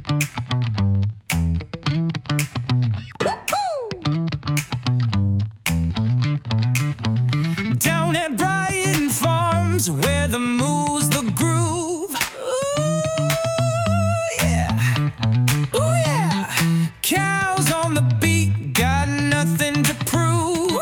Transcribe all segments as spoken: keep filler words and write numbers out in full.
Down at Brighton Farms, where the moves the groove. Ooh, yeah. Ooh, yeah. Cows on the beat, got nothing to prove.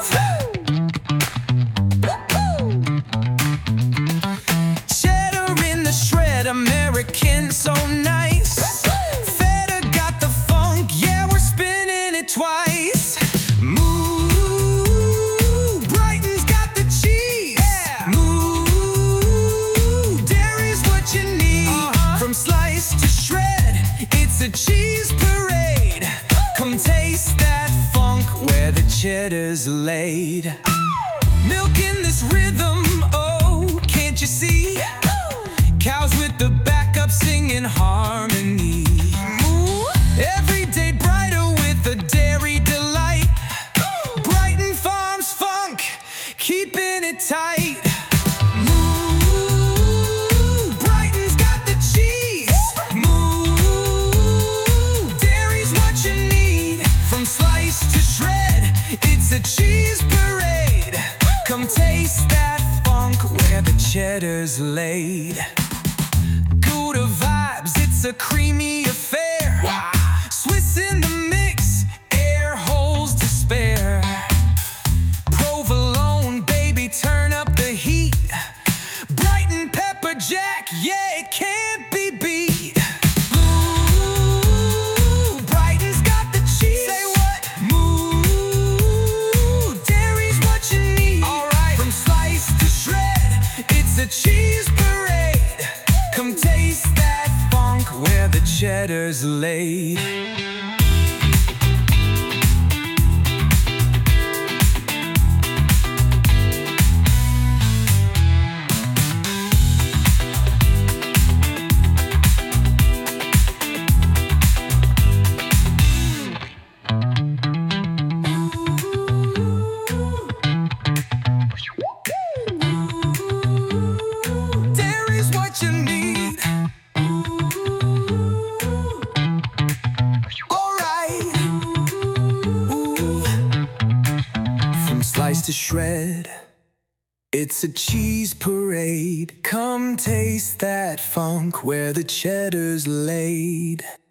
Cheddar in the shred, American so nice. Feta got the funk, yeah, we're spinning it twice. It's a cheese parade. Come taste that funk where the cheddar's laid. Milk in this rhythm, oh, can't you see? Cows with the backup singing harmony. Every day brighter with a dairy delight. Brighton Farms funk, keeping it tight. It's a cheese parade. Come taste that funk where the cheddar's laid. Gouda vibes, it's a creamy affair. Wow. Swiss in the mix, air holes to spare. Provolone, baby, turn up the heat. Brighton pepper jack, yeah, it can't be beat. Cheese parade. Come taste that funk where the cheddar's laid. Slice to shred, it's a cheese parade. Come taste that funk where the cheddar's laid.